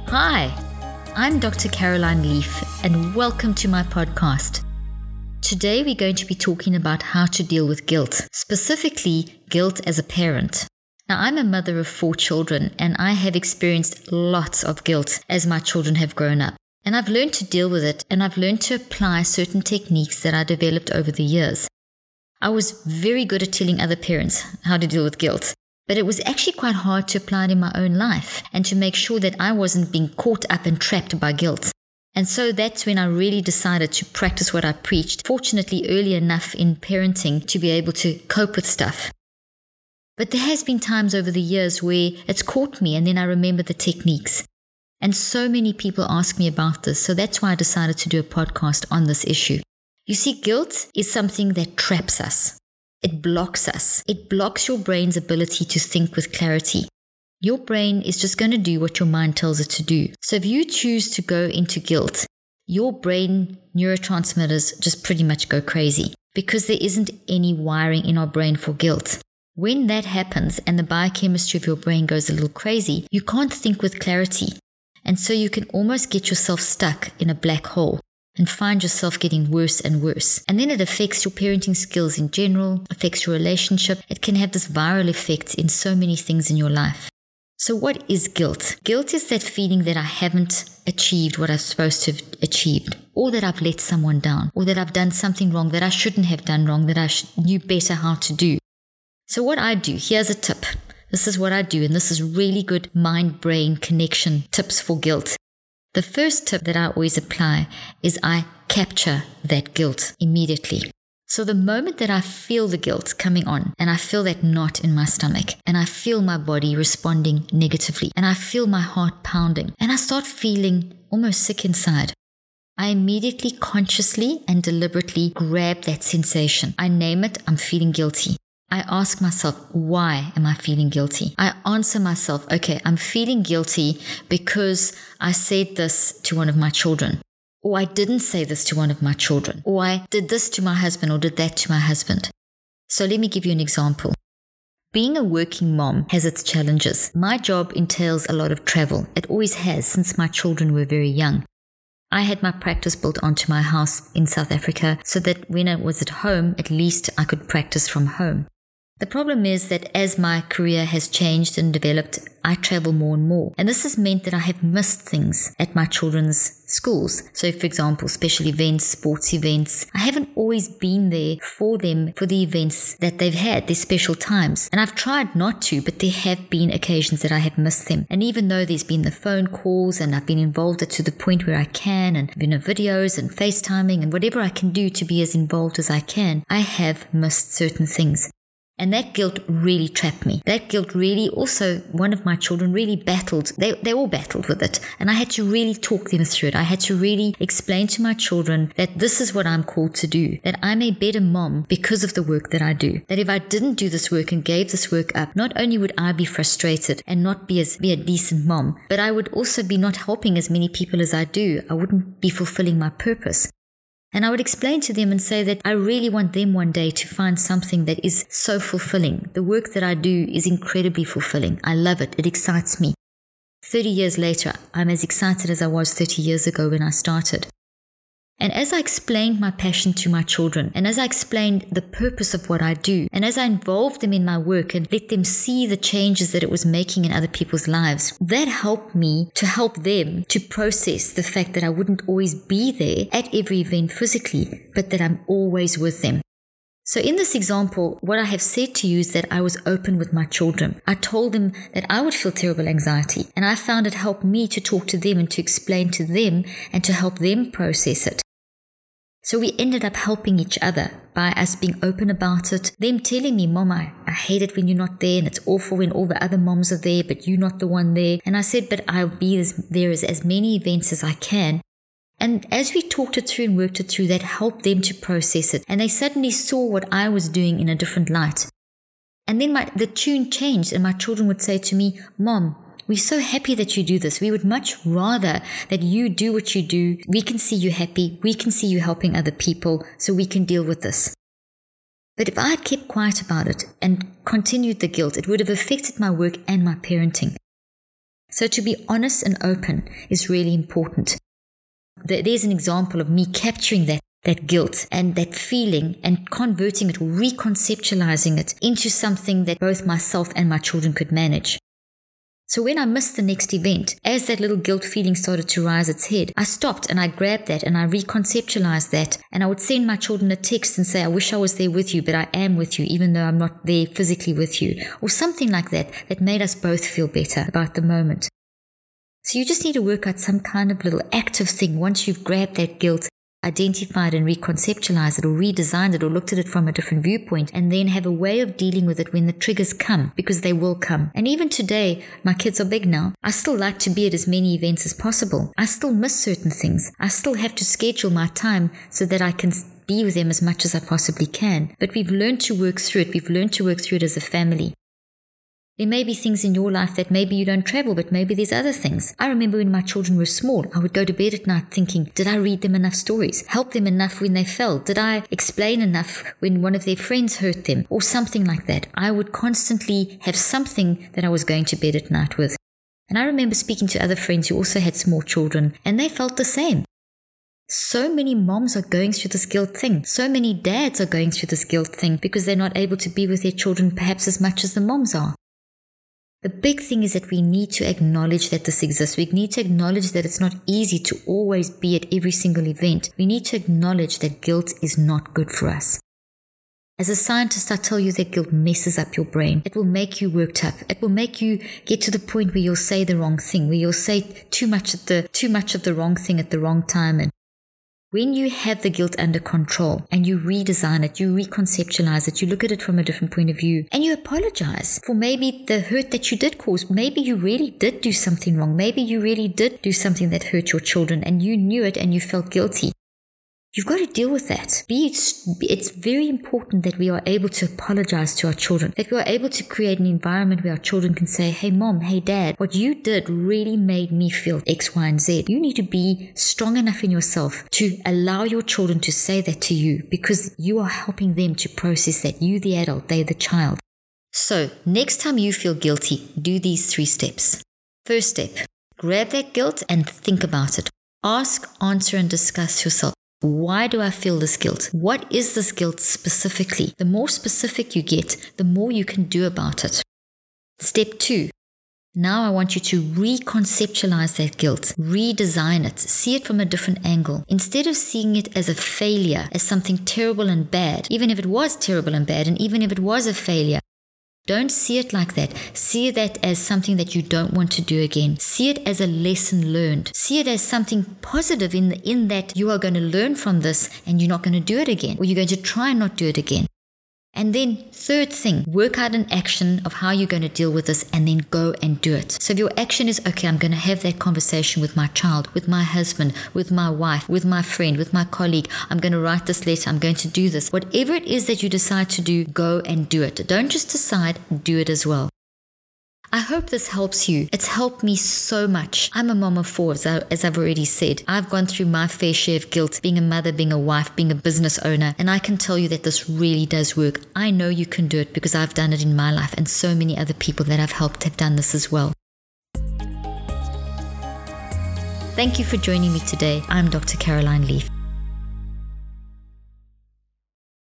Hi, I'm Dr. Caroline Leaf, and welcome to my podcast. Today we're going to be talking about how to deal with guilt, specifically guilt as a parent. Now, I'm a mother of 4 children, and I have experienced lots of guilt as my children have grown up. And I've learned to deal with it, and I've learned to apply certain techniques that I developed over the years. I was very good at telling other parents how to deal with guilt, but it was actually quite hard to apply it in my own life and to make sure that I wasn't being caught up and trapped by guilt. And so that's when I really decided to practice what I preached, fortunately early enough in parenting to be able to cope with stuff. But there has been times over the years where it's caught me and then I remember the techniques. And so many people ask me about this, so that's why I decided to do a podcast on this issue. You see, guilt is something that traps us. It blocks us. It blocks your brain's ability to think with clarity. Your brain is just going to do what your mind tells it to do. So if you choose to go into guilt, your brain neurotransmitters just pretty much go crazy because there isn't any wiring in our brain for guilt. When that happens and the biochemistry of your brain goes a little crazy, you can't think with clarity. And so you can almost get yourself stuck in a black hole and find yourself getting worse and worse. And then it affects your parenting skills in general, affects your relationship. It can have this viral effect in so many things in your life. So what is guilt? Guilt is that feeling that I haven't achieved what I'm supposed to have achieved, or that I've let someone down, or that I've done something wrong that I shouldn't have done wrong, that I knew better how to do. So what I do, here's a tip. This is what I do, and this is really good mind-brain connection tips for guilt. The first tip that I always apply is I capture that guilt immediately. So the moment that I feel the guilt coming on, and I feel that knot in my stomach, and I feel my body responding negatively, and I feel my heart pounding, and I start feeling almost sick inside, I immediately consciously and deliberately grab that sensation. I name it, I'm feeling guilty. I ask myself, why am I feeling guilty? I answer myself, okay, I'm feeling guilty because I said this to one of my children, or I didn't say this to one of my children, or I did this to my husband or did that to my husband. So let me give you an example. Being a working mom has its challenges. My job entails a lot of travel. It always has since my children were very young. I had my practice built onto my house in South Africa so that when I was at home, at least I could practice from home. The problem is that as my career has changed and developed, I travel more and more. And this has meant that I have missed things at my children's schools. So, for example, special events, sports events. I haven't always been there for them for the events that they've had, their special times. And I've tried not to, but there have been occasions that I have missed them. And even though there's been the phone calls and I've been involved to the point where I can, and videos and FaceTiming and whatever I can do to be as involved as I can, I have missed certain things. And that guilt really trapped me. That guilt really also, one of my children really battled. They all battled with it. And I had to really talk them through it. I had to really explain to my children that this is what I'm called to do. That I'm a better mom because of the work that I do. That if I didn't do this work and gave this work up, not only would I be frustrated and not be a decent mom, but I would also be not helping as many people as I do. I wouldn't be fulfilling my purpose. And I would explain to them and say that I really want them one day to find something that is so fulfilling. The work that I do is incredibly fulfilling. I love it. It excites me. 30 years later, I'm as excited as I was 30 years ago when I started. And as I explained my passion to my children, and as I explained the purpose of what I do, and as I involved them in my work and let them see the changes that it was making in other people's lives, that helped me to help them to process the fact that I wouldn't always be there at every event physically, but that I'm always with them. So in this example, what I have said to you is that I was open with my children. I told them that I would feel terrible anxiety, and I found it helped me to talk to them and to explain to them and to help them process it. So we ended up helping each other by us being open about it, them telling me, Mom, I hate it when you're not there, and it's awful when all the other moms are there, but you're not the one there. And I said, but I'll be there as many events as I can. And as we talked it through and worked it through, that helped them to process it. And they suddenly saw what I was doing in a different light. And then the tune changed, and my children would say to me, Mom, we're so happy that you do this. We would much rather that you do what you do. We can see you happy. We can see you helping other people, so we can deal with this. But if I had kept quiet about it and continued the guilt, it would have affected my work and my parenting. So to be honest and open is really important. There's an example of me capturing that guilt and that feeling and converting it, reconceptualizing it into something that both myself and my children could manage. So when I missed the next event, as that little guilt feeling started to rise its head, I stopped and I grabbed that and I reconceptualized that. And I would send my children a text and say, I wish I was there with you, but I am with you, even though I'm not there physically with you. Or something like that made us both feel better about the moment. So you just need to work out some kind of little active thing once you've grabbed that guilt, identified and reconceptualized it or redesigned it or looked at it from a different viewpoint, and then have a way of dealing with it when the triggers come, because they will come. And even today, my kids are big now. I still like to be at as many events as possible. I still miss certain things. I still have to schedule my time so that I can be with them as much as I possibly can. But we've learned to work through it. We've learned to work through it as a family. There may be things in your life that maybe you don't travel, but maybe there's other things. I remember when my children were small, I would go to bed at night thinking, did I read them enough stories? Help them enough when they fell? Did I explain enough when one of their friends hurt them? Or something like that. I would constantly have something that I was going to bed at night with. And I remember speaking to other friends who also had small children, and they felt the same. So many moms are going through this guilt thing. So many dads are going through this guilt thing because they're not able to be with their children perhaps as much as the moms are. The big thing is that we need to acknowledge that this exists. We need to acknowledge that it's not easy to always be at every single event. We need to acknowledge that guilt is not good for us. As a scientist, I tell you that guilt messes up your brain. It will make you worked up. It will make you get to the point where you'll say the wrong thing, where you'll say too much of the wrong thing at the wrong time. And when you have the guilt under control and you redesign it, you reconceptualize it, you look at it from a different point of view, and you apologize for maybe the hurt that you did cause. Maybe you really did do something wrong. Maybe you really did do something that hurt your children and you knew it and you felt guilty. You've got to deal with that. It's very important that we are able to apologize to our children, that we are able to create an environment where our children can say, hey mom, hey dad, what you did really made me feel X, Y, and Z. You need to be strong enough in yourself to allow your children to say that to you, because you are helping them to process that. You, the adult, they, the child. So next time you feel guilty, do these 3 steps. First step, grab that guilt and think about it. Ask, answer, and discuss yourself. Why do I feel this guilt? What is this guilt specifically? The more specific you get, the more you can do about it. Step 2. Now I want you to reconceptualize that guilt, redesign it, see it from a different angle. Instead of seeing it as a failure, as something terrible and bad, even if it was terrible and bad, and even if it was a failure, don't see it like that. See that as something that you don't want to do again. See it as a lesson learned. See it as something positive in that you are going to learn from this and you're not going to do it again, or you're going to try and not do it again. And then third thing, work out an action of how you're going to deal with this and then go and do it. So if your action is, okay, I'm going to have that conversation with my child, with my husband, with my wife, with my friend, with my colleague. I'm going to write this letter. I'm going to do this. Whatever it is that you decide to do, go and do it. Don't just decide, do it as well. I hope this helps you. It's helped me so much. I'm a mom of 4, as I've already said. I've gone through my fair share of guilt, being a mother, being a wife, being a business owner, and I can tell you that this really does work. I know you can do it because I've done it in my life, and so many other people that I've helped have done this as well. Thank you for joining me today. I'm Dr. Caroline Leaf.